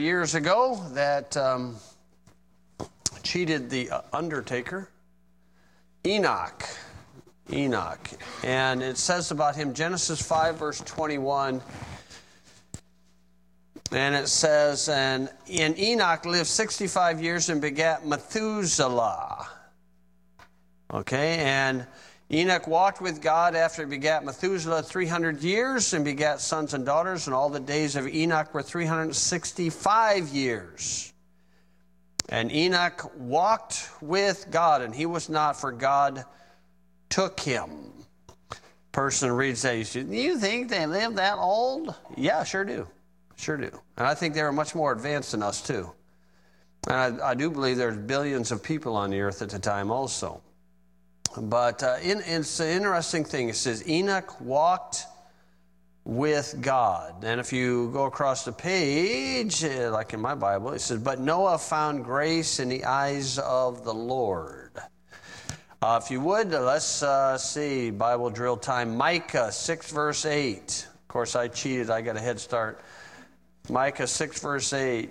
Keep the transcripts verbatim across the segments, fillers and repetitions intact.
years ago that um, cheated the undertaker, Enoch. Enoch. And it says about him, Genesis five, verse twenty-one, and it says, and, and Enoch lived sixty-five years and begat Methuselah. Okay, and Enoch walked with God after he begat Methuselah three hundred years and begat sons and daughters, and all the days of Enoch were three hundred sixty-five years. And Enoch walked with God, and he was not, for God took him. Person reads that, you say, do you think they lived that old? Yeah, sure do. Sure do. And I think they were much more advanced than us, too. And I, I do believe there's billions of people on the earth at the time also. But uh, in, it's an interesting thing. It says, Enoch walked with God. And if you go across the page, uh, like in my Bible, it says, but Noah found grace in the eyes of the Lord. Uh, if you would, let's uh, see, Bible drill time. Micah six, verse eight. Of course, I cheated. I got a head start. Micah six, verse eight.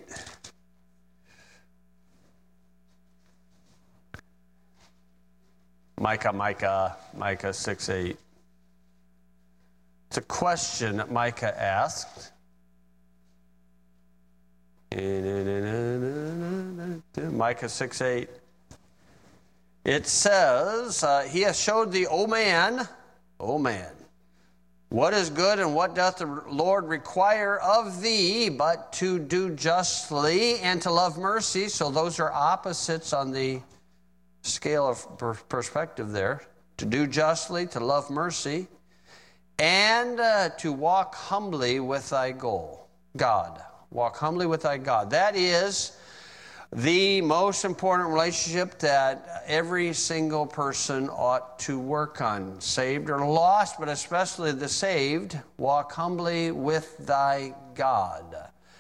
Micah, Micah, Micah six, eight. It's a question that Micah asked. Micah six, eight. It says, uh, he has showed thee, O man, O man, what is good and what doth the Lord require of thee, but to do justly and to love mercy. So those are opposites on the scale of per- perspective there. To do justly, to love mercy, and uh, to walk humbly with thy goal, God. Walk humbly with thy God. That is the most important relationship that every single person ought to work on. Saved or lost, but especially the saved, walk humbly with thy God.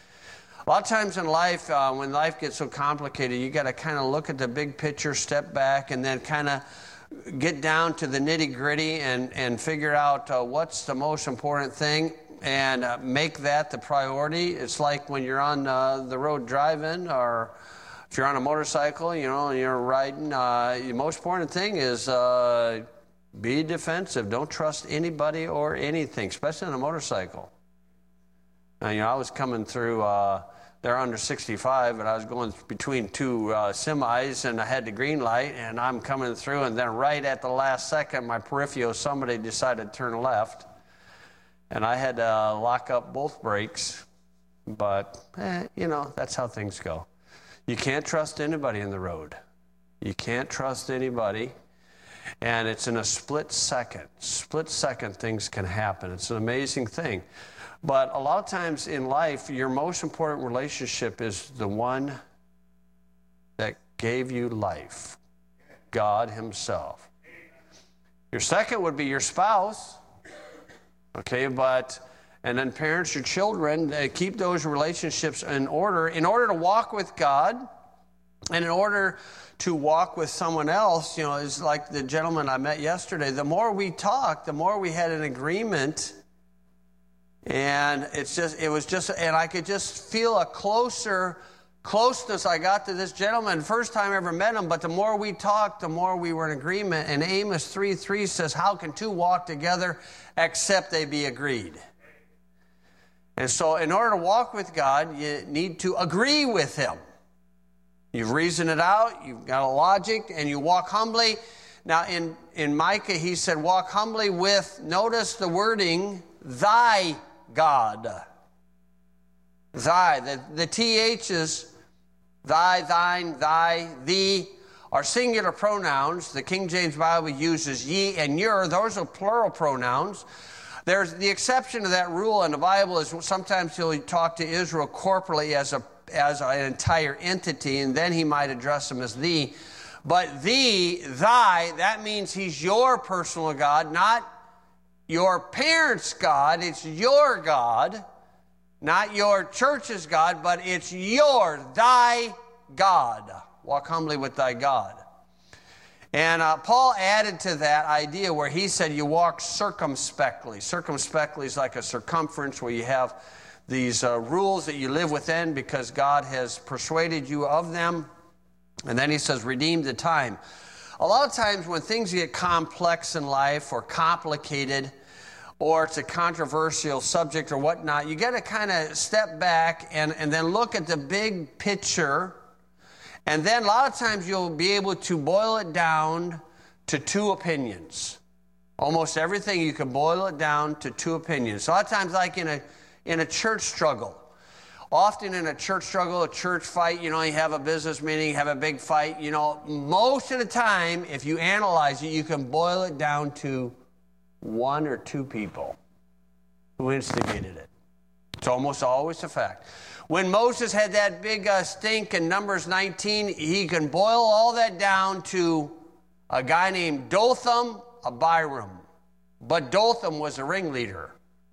A lot of times in life, uh, when life gets so complicated, you got to kind of look at the big picture, step back, and then kind of get down to the nitty-gritty and, and figure out uh, what's the most important thing and uh, make that the priority. It's like when you're on uh, the road driving, or if you're on a motorcycle, you know, and you're riding, uh, the most important thing is uh, be defensive. Don't trust anybody or anything, especially on a motorcycle. Now, you know, I was coming through, uh, they're under sixty-five, and I was going between two uh, semis, and I had the green light, and I'm coming through, and then right at the last second, my peripheral, somebody decided to turn left, and I had to uh, lock up both brakes, but, eh, you know, that's how things go. You can't trust anybody in the road. You can't trust anybody. And it's in a split second. Split second things can happen. It's an amazing thing. But a lot of times in life, your most important relationship is the one that gave you life, God himself. Your second would be your spouse. Okay, but... And then parents, your children, uh, keep those relationships in order. In order to walk with God, and in order to walk with someone else, you know, it's like the gentleman I met yesterday. The more we talked, the more we had an agreement. And it's just, it was just, and I could just feel a closer closeness I got to this gentleman. First time I ever met him, but the more we talked, the more we were in agreement. And Amos three three says, how can two walk together except they be agreed? And so in order to walk with God, you need to agree with him. You've reasoned it out, you've got a logic, and you walk humbly. Now in, in Micah, he said, walk humbly with, notice the wording, thy God. Thy. The, the T H's, thy, thine, thy, thee, are singular pronouns. The King James Bible uses ye and your. Those are plural pronouns. There's the exception to that rule in the Bible is sometimes he'll talk to Israel corporately as a as an entire entity, and then he might address them as thee. But thee, thy, that means he's your personal God, not your parents' God. It's your God, not your church's God, but it's your, thy God. Walk humbly with thy God. And uh, Paul added to that idea where he said you walk circumspectly. Circumspectly is like a circumference where you have these uh, rules that you live within because God has persuaded you of them. And then he says, redeem the time. A lot of times when things get complex in life or complicated, or it's a controversial subject or whatnot, you got to kind of step back and, and then look at the big picture. And then a lot of times you'll be able to boil it down to two opinions. Almost everything you can boil it down to two opinions. A lot of times, like in a in a church struggle, often in a church struggle, a church fight, you know, you have a business meeting, you have a big fight, you know, most of the time, if you analyze it, you can boil it down to one or two people who instigated it. It's almost always a fact. When Moses had that big uh, stink in Numbers nineteen, he can boil all that down to a guy named Dotham, Abiram. But Dotham was a ringleader.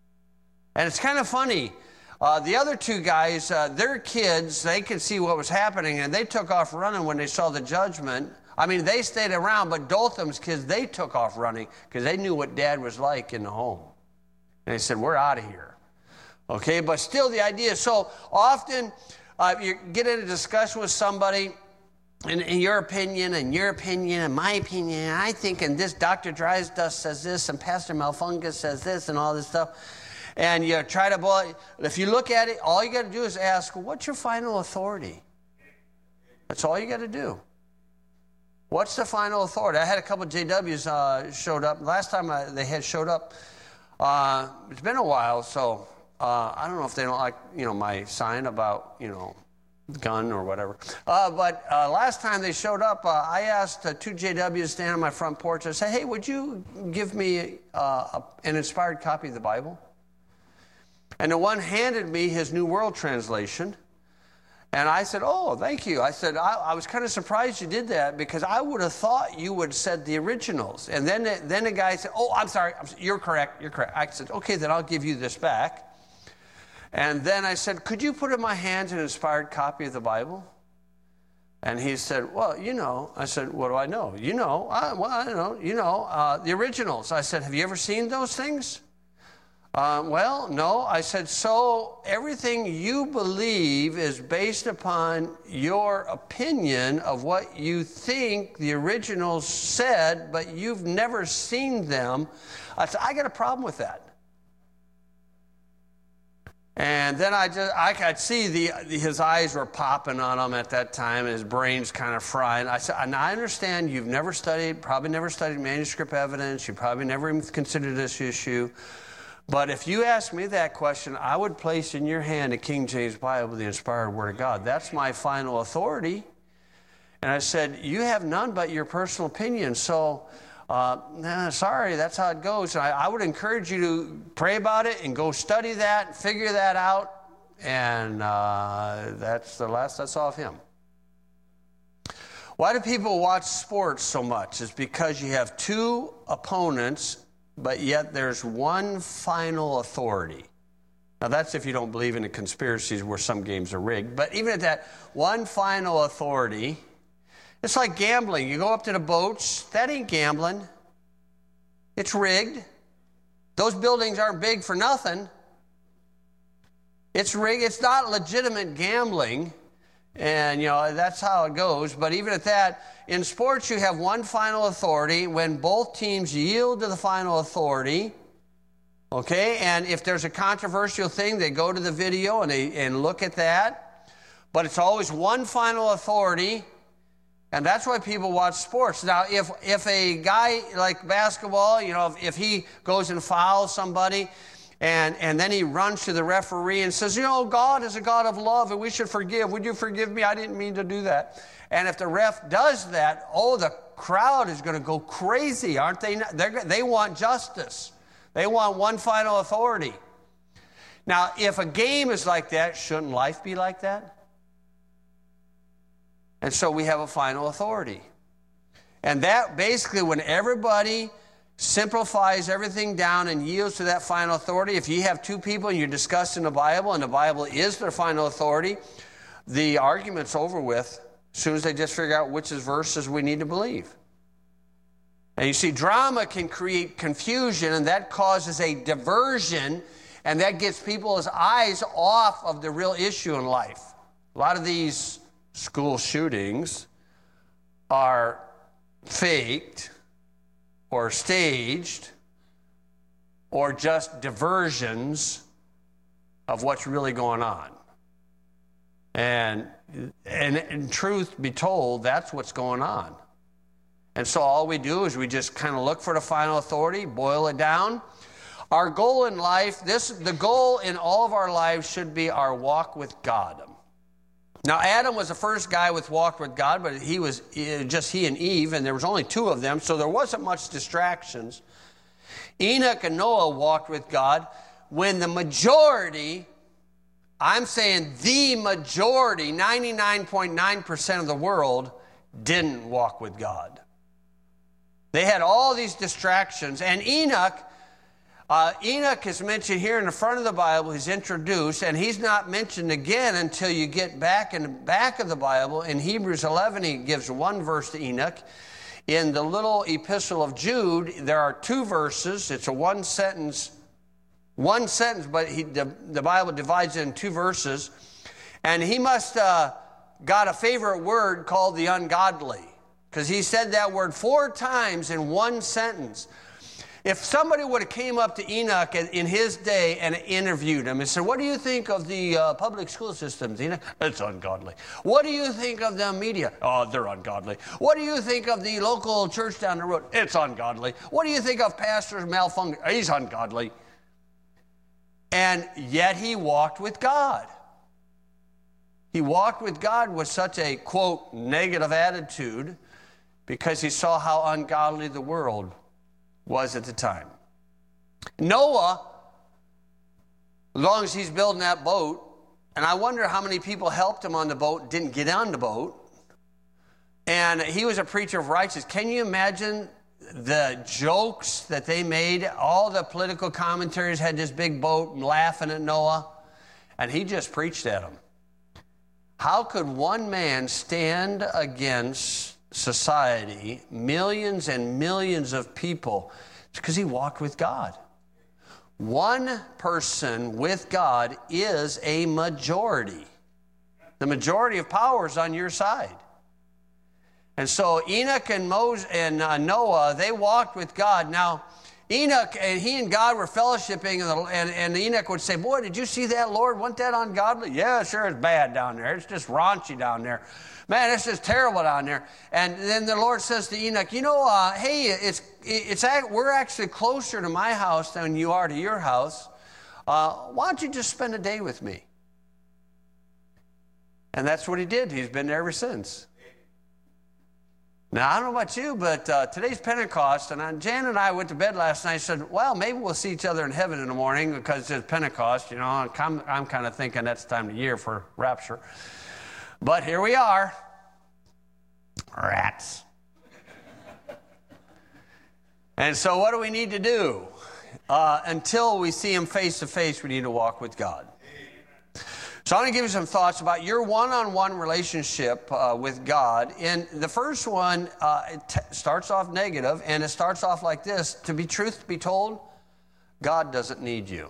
And it's kind of funny. Uh, the other two guys, uh, their kids, they could see what was happening, and they took off running when they saw the judgment. I mean, they stayed around, but Dotham's kids, they took off running because they knew what Dad was like in the home. And they said, we're out of here. Okay, but still the idea. So often uh, you get in a discussion with somebody, and in your opinion, and your opinion, and my opinion, and I think, and this Doctor Drysdale says this, and Pastor Malfungus says this, and all this stuff. And you try to boil, if you look at it, all you got to do is ask, well, what's your final authority? That's all you got to do. What's the final authority? I had a couple of J Ws uh, showed up. Last time I, they had showed up, uh, it's been a while, so uh, I don't know if they don't like, you know, my sign about, you know, gun or whatever. Uh, but uh, last time they showed up, uh, I asked uh, two J Ws to stand on my front porch. I said, hey, would you give me uh, a, an inspired copy of the Bible? And the one handed me his New World Translation. And I said, oh, thank you. I said, I, I was kind of surprised you did that because I would have thought you would have said the originals. And then the, then the guy said, oh, I'm sorry. I'm, you're correct. You're correct. I said, okay, then I'll give you this back. And then I said, could you put in my hands an inspired copy of the Bible? And he said, well, you know. I said, what do I know? You know. I, well, I don't know. You know, uh, the originals. I said, have you ever seen those things? Uh, well, no. I said, so everything you believe is based upon your opinion of what you think the originals said, but you've never seen them. I said, I got a problem with that. And then I just, I could see the, his eyes were popping on him at that time, and his brain's kind of frying. I said, and I understand you've never studied, probably never studied manuscript evidence. You probably never even considered this issue. But if you ask me that question, I would place in your hand the King James Bible, the inspired Word of God. That's my final authority. And I said, you have none but your personal opinion. So, uh, nah, sorry, that's how it goes. And I, I would encourage you to pray about it and go study that, figure that out. And uh, that's the last I saw of him. Why do people watch sports so much? It's because you have two opponents, but yet there's one final authority. Now that's if you don't believe in the conspiracies where some games are rigged. But even at that one final authority, it's like gambling. You go up to the boats, that ain't gambling. It's rigged. Those buildings aren't big for nothing. It's rigged. It's not legitimate gambling. And, you know, that's how it goes. But even at that, in sports, you have one final authority. When both teams yield to the final authority, okay, and if there's a controversial thing, they go to the video and they and look at that. But it's always one final authority, and that's why people watch sports. Now, if if a guy like basketball, you know, if, if he goes and fouls somebody, And, and then he runs to the referee and says, you know, God is a God of love and we should forgive. Would you forgive me? I didn't mean to do that. And if the ref does that, oh, the crowd is going to go crazy, aren't they? They're, they want justice. They want one final authority. Now, if a game is like that, shouldn't life be like that? And so we have a final authority. And that basically, when everybody simplifies everything down and yields to that final authority. If you have two people and you're discussing the Bible and the Bible is their final authority, the argument's over with as soon as they just figure out which is verses we need to believe. And you see, drama can create confusion, and that causes a diversion, And that gets people's eyes off of the real issue in life. A lot of these school shootings are faked or staged or just diversions of what's really going on. And, and in truth be told, that's what's going on. And so all we do is we just kind of look for the final authority, boil it down. Our goal in life, this the goal in all of our lives should be our walk with God. Now, Adam was the first guy with walked with God, but he was just he and Eve, and there was only two of them, so there wasn't much distractions. Enoch and Noah walked with God when the majority, I'm saying the majority, ninety-nine point nine percent of the world didn't walk with God. They had all these distractions, and Enoch, Uh, Enoch is mentioned here in the front of the Bible. He's introduced, and he's not mentioned again until you get back in the back of the Bible. In Hebrews eleven, he gives one verse to Enoch. In the little epistle of Jude, there are two verses. It's a one sentence, one sentence, but he, the, the Bible divides it in two verses. And he must uh, got a favorite word called the ungodly, because he said that word four times in one sentence. If somebody would have came up to Enoch in his day and interviewed him and said, what do you think of the uh, public school systems, Enoch? It's ungodly. What do you think of the media? Oh, they're ungodly. What do you think of the local church down the road? It's ungodly. What do you think of pastors malfunction? He's ungodly. And yet he walked with God. He walked with God with such a, quote, negative attitude because he saw how ungodly the world was at the time. Noah, as long as he's building that boat, and I wonder how many people helped him on the boat, didn't get on the boat, and he was a preacher of righteousness. Can you imagine the jokes that they made? All the political commentaries had this big boat and laughing at Noah, and he just preached at them. How could one man stand against society, millions and millions of people? It's because he walked with God. One person with God is a majority. The majority of power is on your side. And so Enoch and Moses and uh, Noah, they walked with God. Now, Enoch and he and God were fellowshipping, and, the, and, and Enoch would say, boy, did you see that, Lord? Wasn't that ungodly? Yeah, sure, it's bad down there. It's just raunchy down there. Man, it's just terrible down there. And then the Lord says to Enoch, you know, uh, hey, it's it's we're actually closer to my house than you are to your house. Uh, why don't you just spend a day with me? And that's what he did. He's been there ever since. Now, I don't know about you, but uh, today's Pentecost, and I, Jan and I went to bed last night and said, well, maybe we'll see each other in heaven in the morning because it's Pentecost. You know, I'm, I'm kind of thinking that's the time of year for rapture. But here we are. Rats. And so what do we need to do? Uh, until we see him face to face, we need to walk with God. So I'm going to give you some thoughts about your one-on-one relationship uh, with God. And the first one, uh, it t- starts off negative, and it starts off like this. To be truth be told, God doesn't need you.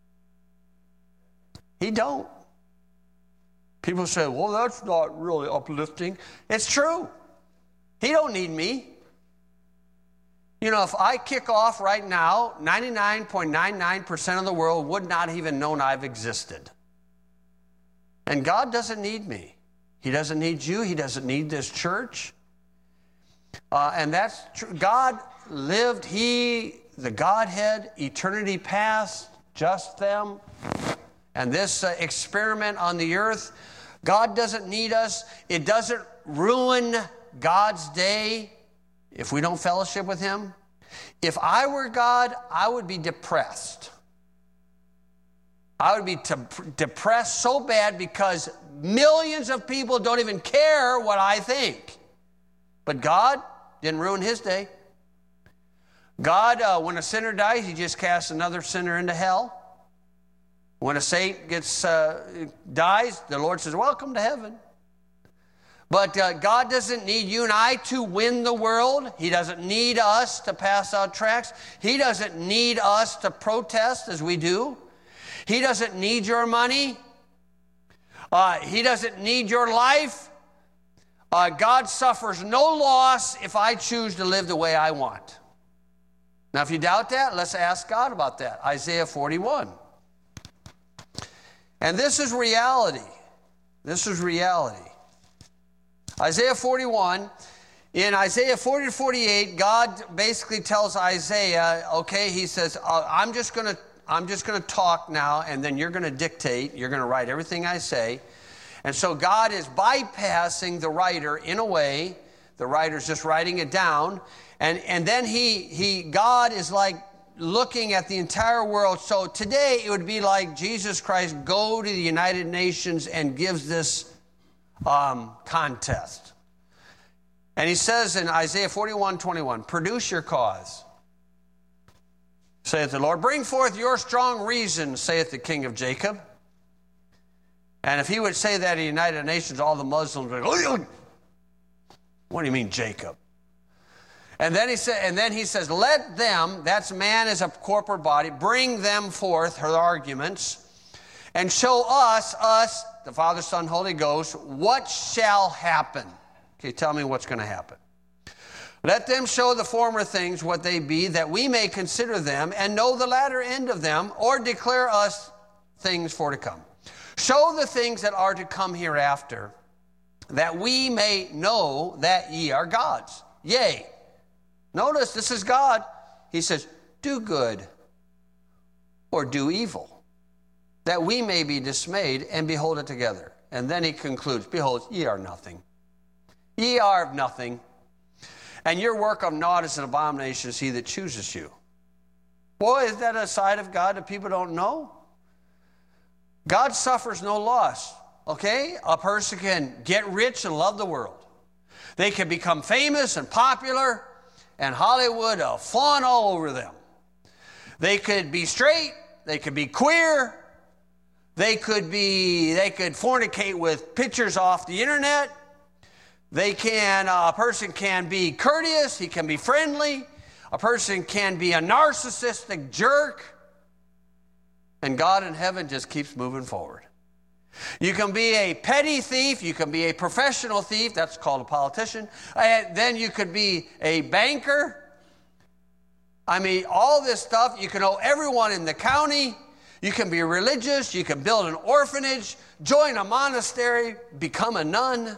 He don't. People say, well, that's not really uplifting. It's true. He don't need me. You know, if I kick off right now, ninety-nine point nine nine percent of the world would not even known I've existed. And God doesn't need me. He doesn't need you. He doesn't need this church. Uh, and that's true. God lived, he, the Godhead, eternity past, just them. And this uh, experiment on the earth, God doesn't need us. It doesn't ruin God's day if we don't fellowship with him. If I were God, I would be depressed. I would be te- depressed so bad because millions of people don't even care what I think. But God didn't ruin his day. God, uh, when a sinner dies, he just casts another sinner into hell. When a saint gets uh, dies, the Lord says, welcome to heaven. But uh, God doesn't need you and I to win the world. He doesn't need us to pass out tracts. He doesn't need us to protest as we do. He doesn't need your money. Uh, he doesn't need your life. Uh, God suffers no loss if I choose to live the way I want. Now, if you doubt that, let's ask God about that. Isaiah forty-one. And this is reality. This is reality. Isaiah forty-one. In Isaiah forty to forty-eight, God basically tells Isaiah, okay, he says, I'm just going to I'm just going to talk now, and then you're going to dictate. You're going to write everything I say. And so God is bypassing the writer in a way. The writer's just writing it down. And, and then he, he, God is like looking at the entire world. So today it would be like Jesus Christ go to the United Nations and gives this um, contest. And he says in Isaiah forty-one twenty-one, produce your cause, saith the Lord. Bring forth your strong reason, saith the King of Jacob. And if he would say that in the United Nations, all the Muslims would go, what do you mean, Jacob? And then he said, and then he says, let them, that's man as a corporate body, bring them forth her arguments, and show us, us, the Father, Son, Holy Ghost, what shall happen. Okay, tell me what's going to happen. Let them show the former things what they be, that we may consider them and know the latter end of them, or declare us things for to come. Show the things that are to come hereafter, that we may know that ye are gods. Yea. Notice, this is God. He says, do good or do evil, that we may be dismayed and behold it together. And then he concludes, behold, ye are nothing. Ye are of nothing, and your work of naught is an abomination is he that chooses you. Boy, is that a side of God that people don't know? God suffers no loss, okay? A person can get rich and love the world. They can become famous and popular, and Hollywood will fawn all over them. They could be straight, they could be queer, they could be, they could fornicate with pictures off the internet. They can, a person can be courteous, he can be friendly. A person can be a narcissistic jerk. And God in heaven just keeps moving forward. You can be a petty thief. You can be a professional thief. That's called a politician. And then you could be a banker. I mean, all this stuff. You can know everyone in the county. You can be religious. You can build an orphanage, join a monastery, become a nun.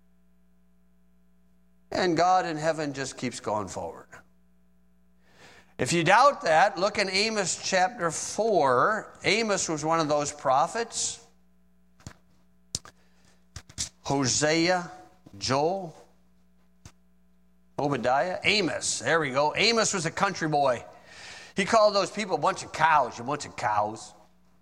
And God in heaven just keeps going forward. If you doubt that, look in Amos chapter four. Amos was one of those prophets. Hosea, Joel, Obadiah, Amos. There we go. Amos was a country boy. He called those people a bunch of cows. You bunch of cows.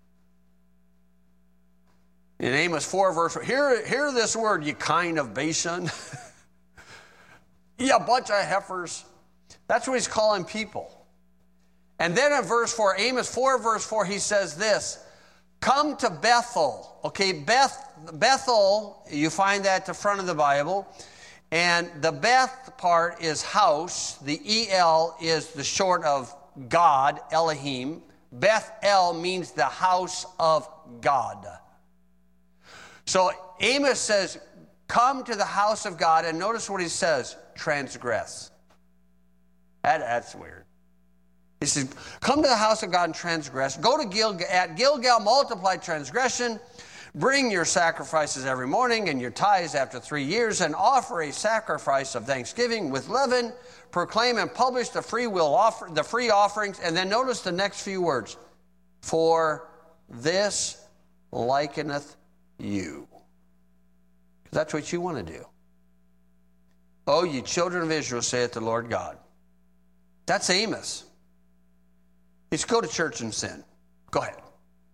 In Amos four, verse four, hear, hear this word, you kind of Bashan. You bunch of heifers. That's what he's calling people. And then in verse four, Amos four, verse four, he says this, come to Bethel. Okay, Beth, Bethel, you find that at the front of the Bible. And the Beth part is house. The E L is the short of God, Elohim. Beth El means the house of God. So Amos says, come to the house of God. And notice what he says, transgress. That, that's weird. He says, come to the house of God and transgress. Go to Gilgal. At Gilgal, multiply transgression. Bring your sacrifices every morning and your tithes after three years, and offer a sacrifice of thanksgiving with leaven. Proclaim and publish the free will offer, the free offerings. And then notice the next few words. For this likeneth you. That's what you want to do. O ye children of Israel, saith the Lord God. That's Amos. It's go to church and sin. Go ahead.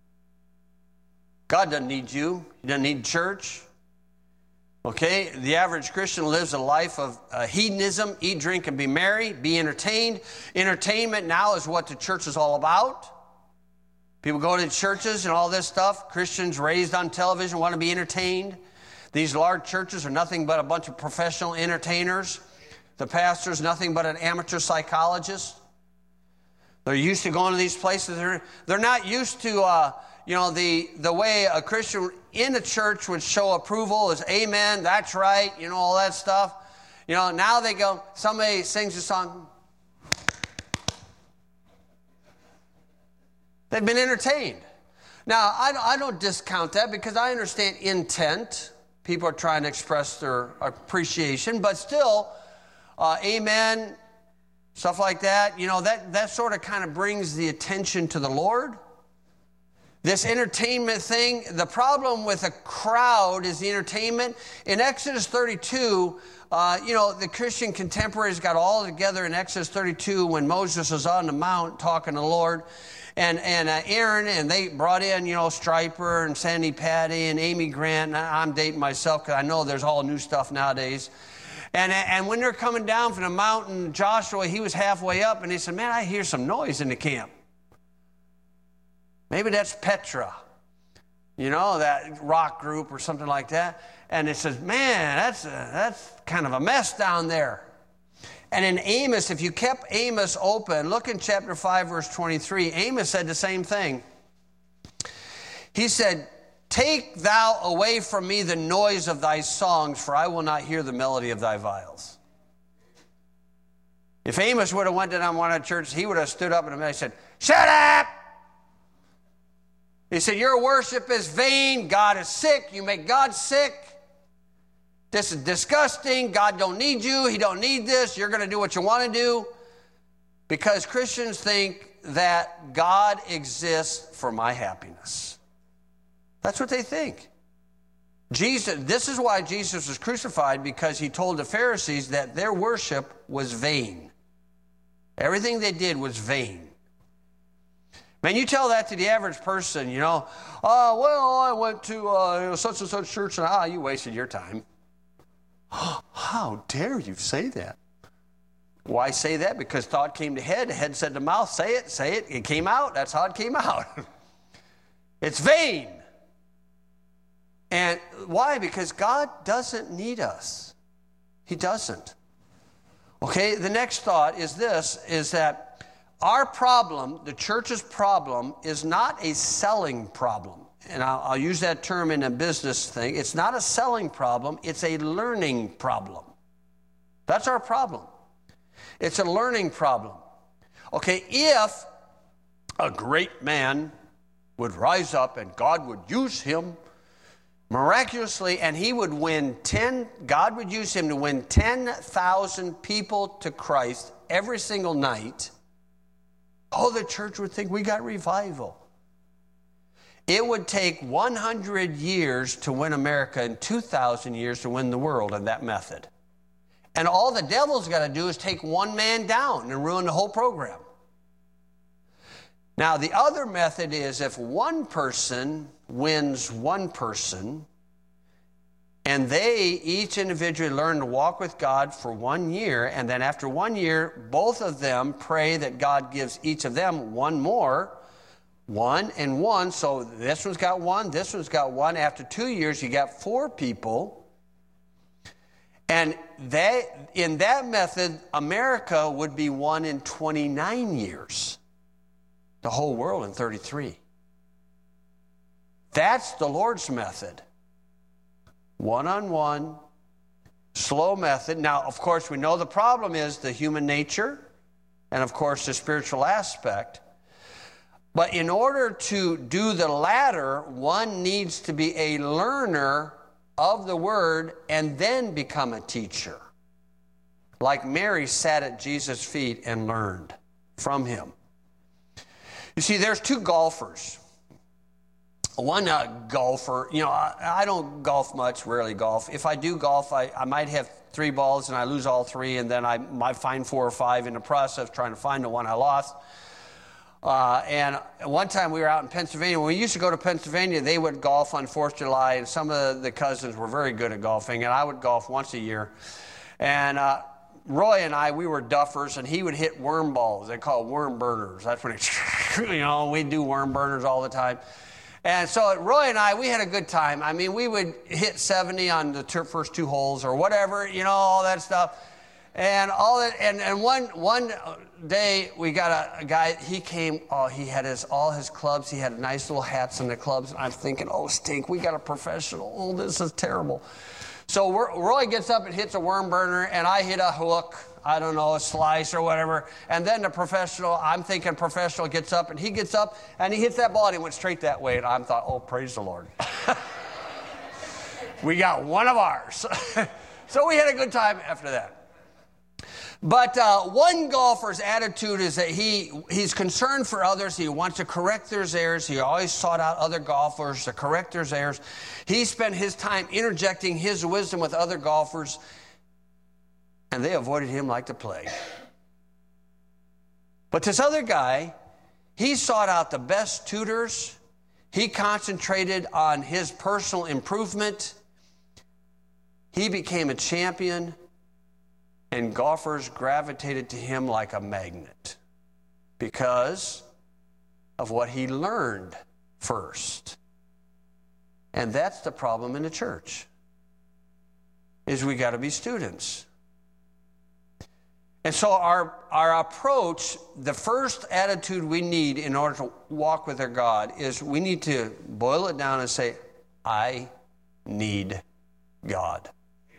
God doesn't need you. He doesn't need church. Okay? The average Christian lives a life of uh, hedonism. Eat, drink, and be merry. Be entertained. Entertainment now is what the church is all about. People go to churches and all this stuff. Christians raised on television want to be entertained. These large churches are nothing but a bunch of professional entertainers. The pastor's nothing but an amateur psychologist. They're used to going to these places. They're, they're not used to uh, you know, the, the way a Christian in a church would show approval is amen, that's right, you know, all that stuff. You know, now they go, somebody sings a song. They've been entertained. Now, I, I don't discount that because I understand intent. People are trying to express their appreciation, but still, uh, amen, stuff like that, you know, that, that sort of kind of brings the attention to the Lord. This entertainment thing, the problem with a crowd is the entertainment. In Exodus thirty-two, uh, you know, the Christian contemporaries got all together in Exodus thirty-two when Moses was on the mount talking to the Lord. And and uh, Aaron, and they brought in, you know, Stryper and Sandy Patty and Amy Grant. And I'm dating myself because I know there's all new stuff nowadays. And, and when they're coming down from the mountain, Joshua, he was halfway up, and he said, man, I hear some noise in the camp. Maybe that's Petra, you know, that rock group or something like that. And it says, man, that's, a, that's kind of a mess down there. And in Amos, if you kept Amos open, look in chapter five, verse twenty-three. Amos said the same thing. He said, take thou away from me the noise of thy songs, for I will not hear the melody of thy viols. If Amos would have went to one of the churches, he would have stood up in a minute and said, shut up! He said, your worship is vain. God is sick. You make God sick. This is disgusting. God don't need you. He don't need this. You're going to do what you want to do. Because Christians think that God exists for my happiness. That's what they think. Jesus, this is why Jesus was crucified, because he told the Pharisees that their worship was vain. Everything they did was vain. Man, you tell that to the average person, you know, oh, well, I went to uh, you know, such and such church, and ah, you wasted your time. How dare you say that? Why say that? Because thought came to head, head said to mouth, say it, say it, it came out, that's how it came out. It's vain. And why? Because God doesn't need us. He doesn't. Okay, the next thought is this, is that our problem, the church's problem, is not a selling problem. And I'll, I'll use that term in a business thing. It's not a selling problem. It's a learning problem. That's our problem. It's a learning problem. Okay, if a great man would rise up and God would use him miraculously, and he would win ten, God would use him to win ten thousand people to Christ every single night, oh, the church would think we got revival. It would take one hundred years to win America and two thousand years to win the world in that method. And all the devil's got to do is take one man down and ruin the whole program. Now, the other method is if one person wins one person, and they each individually learn to walk with God for one year, and then after one year, both of them pray that God gives each of them one more, one and one, so this one's got one, this one's got one. After two years, you got four people. And they, in that method, America would be one in twenty-nine years. The whole world in thirty-three. That's the Lord's method. One-on-one, slow method. Now, of course, we know the problem is the human nature and, of course, the spiritual aspect. But in order to do the latter, one needs to be a learner of the Word and then become a teacher. Like Mary sat at Jesus' feet and learned from him. You see, there's two golfers. One uh, golfer, you know, I, I don't golf much, rarely golf. If I do golf, I, I might have three balls and I lose all three, and then I might find four or five in the process trying to find the one I lost. Uh, and one time we were out in Pennsylvania. When we used to go to Pennsylvania, they would golf on fourth of July, and some of the cousins were very good at golfing, and I would golf once a year. And uh, Roy and I, we were duffers, and he would hit worm balls. They call it worm burners. That's when it, you know, we do worm burners all the time. And so Roy and I, we had a good time. I mean, we would hit seventy on the first two holes or whatever, you know, all that stuff. and all that. And, and one one day we got a, a guy, he came, oh, he had his all his clubs. He had nice little hats in the clubs. And I'm thinking, oh, stink, we got a professional. Oh, this is terrible. So Roy gets up and hits a worm burner, and I hit a hook, I don't know, a slice or whatever. And then the professional, I'm thinking professional, gets up, and he gets up, and he hits that ball, and he went straight that way. And I thought, oh, praise the Lord. We got one of ours. So we had a good time after that. But uh, one golfer's attitude is that he he's concerned for others. He wants to correct their errors. He always sought out other golfers to correct their errors. He spent his time interjecting his wisdom with other golfers, and they avoided him like the plague. But this other guy, he sought out the best tutors. He concentrated on his personal improvement. He became a champion. And golfers gravitated to him like a magnet because of what he learned first. And that's the problem in the church, is we got to be students. And so our, our approach, the first attitude we need in order to walk with our God is we need to boil it down and say, I need God.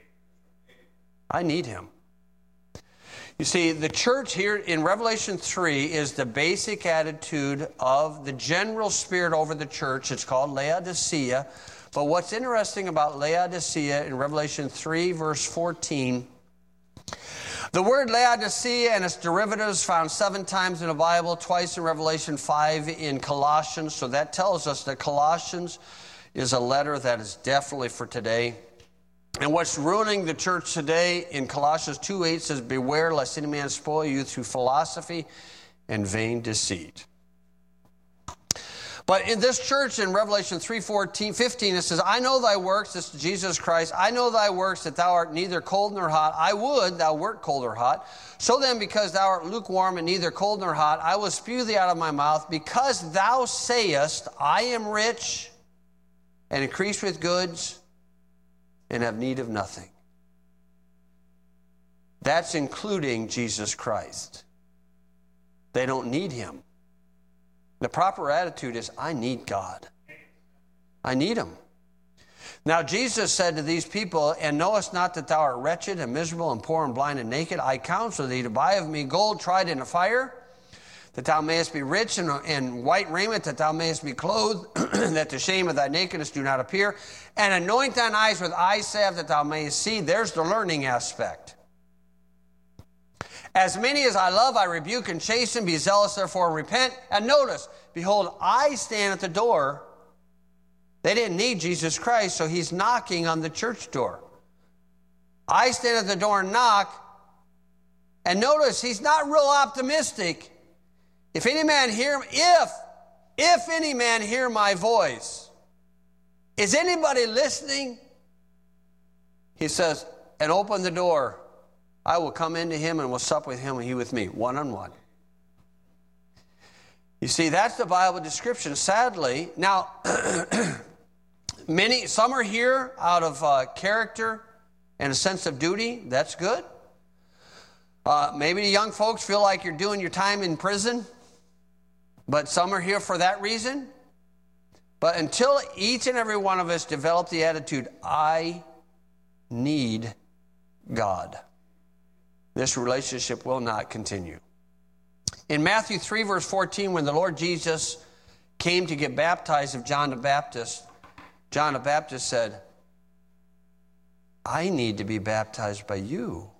I need him. You see, the church here in Revelation three is the basic attitude of the general spirit over the church. It's called Laodicea. But what's interesting about Laodicea in Revelation three, verse fourteen, the word Laodicea and its derivatives found seven times in the Bible, twice in Revelation five in Colossians. So that tells us that Colossians is a letter that is definitely for today. And what's ruining the church today in Colossians two eight says, beware lest any man spoil you through philosophy and vain deceit. But in this church in Revelation three fourteen, fifteen, it says, I know thy works, this is Jesus Christ, I know thy works, that thou art neither cold nor hot. I would thou wert cold or hot. So then, because thou art lukewarm and neither cold nor hot, I will spew thee out of my mouth, because thou sayest, I am rich and increase with goods, and have need of nothing. That's including Jesus Christ. They don't need him. The proper attitude is, I need God. I need him. Now Jesus said to these people, and knowest not that thou art wretched and miserable and poor and blind and naked? I counsel thee to buy of me gold tried in a fire, that thou mayest be rich, and, and white raiment, that thou mayest be clothed, that the shame of thy nakedness do not appear, and anoint thine eyes with eye salve, that thou mayest see. There's the learning aspect. As many as I love, I rebuke and chasten. Be zealous, therefore, and repent. And notice, behold, I stand at the door. They didn't need Jesus Christ, so he's knocking on the church door. I stand at the door and knock. And notice, he's not real optimistic. If any man hear, if, if any man hear my voice, is anybody listening? He says, and open the door. I will come into him and will sup with him and he with me, one on one. You see, that's the Bible description. Sadly, now, many, some are here out of uh, character and a sense of duty. That's good. Uh, maybe the young folks feel like you're doing your time in prison. But some are here for that reason. But until each and every one of us develop the attitude, I need God, this relationship will not continue. In Matthew three, verse fourteen, when the Lord Jesus came to get baptized of John the Baptist, John the Baptist said, I need to be baptized by you.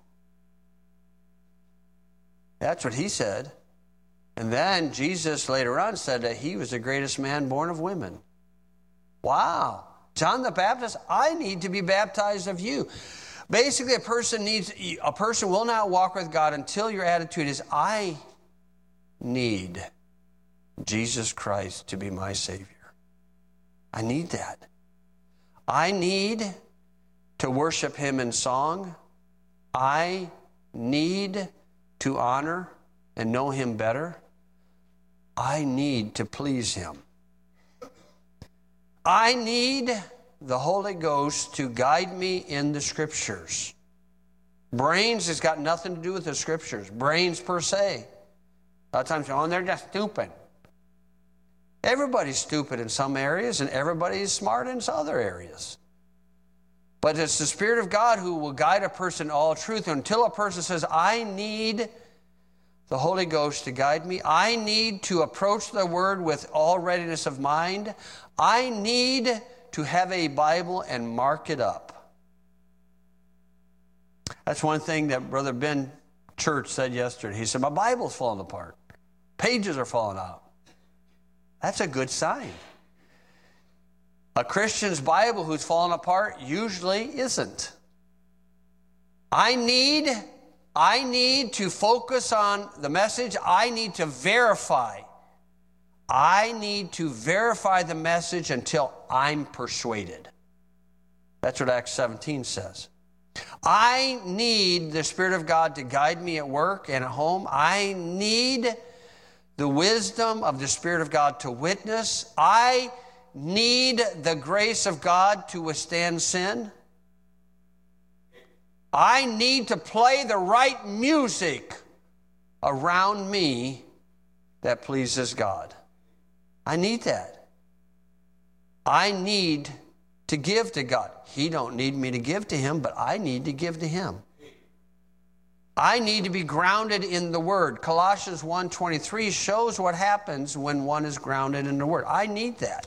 That's what he said. And then Jesus later on said that he was the greatest man born of women. Wow. John the Baptist, I need to be baptized of you. Basically, a person needs, a person will not walk with God until your attitude is, I need Jesus Christ to be my Savior. I need that. I need to worship him in song. I need to honor and know him better. I need to please him. I need the Holy Ghost to guide me in the Scriptures. Brains has got nothing to do with the Scriptures. Brains per se. A lot of times, oh, they're just stupid. Everybody's stupid in some areas, and everybody's smart in other areas. But it's the Spirit of God who will guide a person in all truth until a person says, I need the Holy Ghost to guide me. I need to approach the Word with all readiness of mind. I need to have a Bible and mark it up. That's one thing that Brother Ben Church said yesterday. He said, my Bible's falling apart. Pages are falling out. That's a good sign. A Christian's Bible who's fallen apart usually isn't. I need, I need to focus on the message. I need to verify. I need to verify the message until I'm persuaded. That's what Acts seventeen says. I need the Spirit of God to guide me at work and at home. I need the wisdom of the Spirit of God to witness. I need the grace of God to withstand sin. I need to play the right music around me that pleases God. I need that. I need to give to God. He don't need me to give to Him, but I need to give to Him. I need to be grounded in the Word. Colossians one twenty-three shows what happens when one is grounded in the Word. I need that.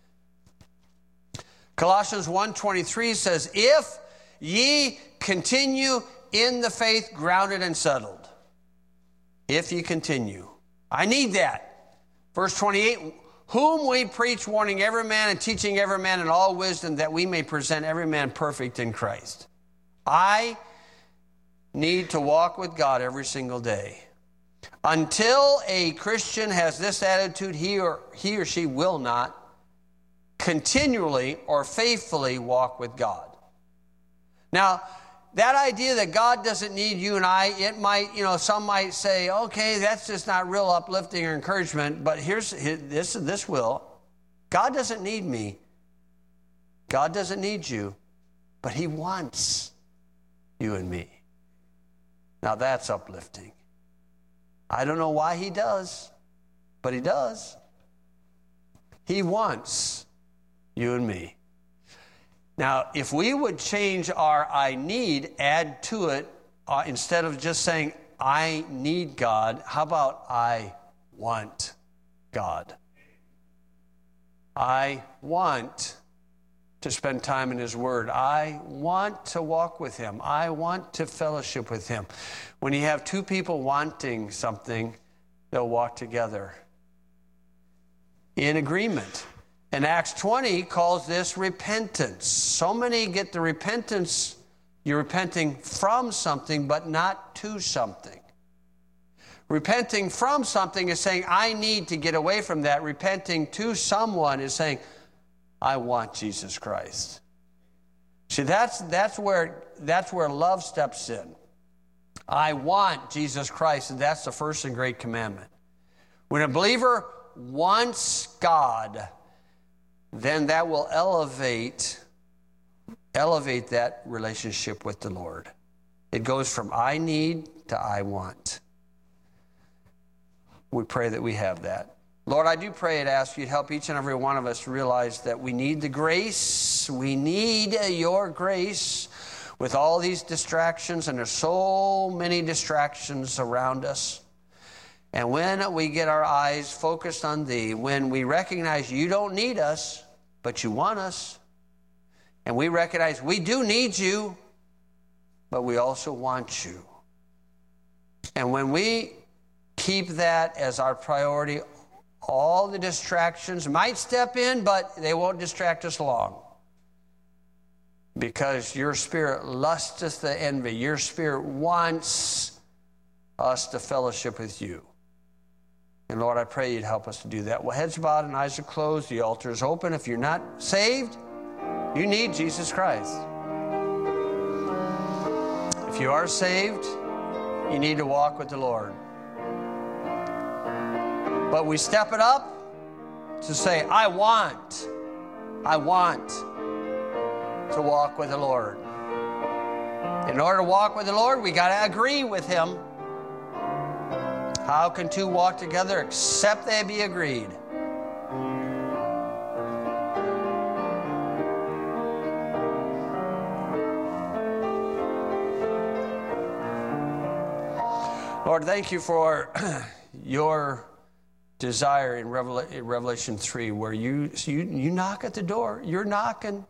Colossians one twenty-three says, if ye continue in the faith, grounded and settled. If ye continue. I need that. Verse twenty-eight, whom we preach, warning every man and teaching every man in all wisdom, that we may present every man perfect in Christ. I need to walk with God every single day. Until a Christian has this attitude, he or, he or she will not continually or faithfully walk with God. Now, that idea that God doesn't need you and I, it might, you know, some might say, okay, that's just not real uplifting or encouragement, but here's this, this will. God doesn't need me. God doesn't need you, but He wants you and me. Now that's uplifting. I don't know why He does, but He does. He wants you and me. Now, if we would change our I need, add to it, uh, instead of just saying I need God, how about I want God? I want to spend time in His Word. I want to walk with Him. I want to fellowship with Him. When you have two people wanting something, they'll walk together in agreement. And Acts twenty calls this repentance. So many get the repentance, you're repenting from something, but not to something. Repenting from something is saying, I need to get away from that. Repenting to someone is saying, I want Jesus Christ. See, that's, that's, where, that's where love steps in. I want Jesus Christ, and that's the first and great commandment. When a believer wants God, then that will elevate, elevate that relationship with the Lord. It goes from I need to I want. We pray that we have that. Lord, I do pray and ask you to help each and every one of us realize that we need the grace. We need your grace with all these distractions, and there's so many distractions around us. And when we get our eyes focused on Thee, when we recognize you don't need us, but you want us, and we recognize we do need you, but we also want you. And when we keep that as our priority, all the distractions might step in, but they won't distract us long. Because your Spirit lusteth to envy. Your Spirit wants us to fellowship with you. And Lord, I pray you'd help us to do that. Well, heads bowed and eyes are closed. The altar is open. If you're not saved, you need Jesus Christ. If you are saved, you need to walk with the Lord. But we step it up to say, I want, I want to walk with the Lord. In order to walk with the Lord, we got to agree with him. How can two walk together except they be agreed? Lord, thank you for your desire in Revelation three, where you, you you knock at the door. You're knocking.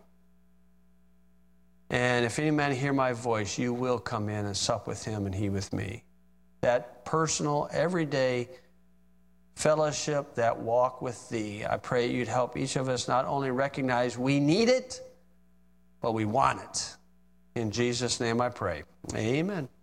And if any man hear my voice, you will come in and sup with him and he with me. That personal, everyday fellowship, that walk with thee. I pray you'd help each of us not only recognize we need it, but we want it. In Jesus' name I pray. Amen.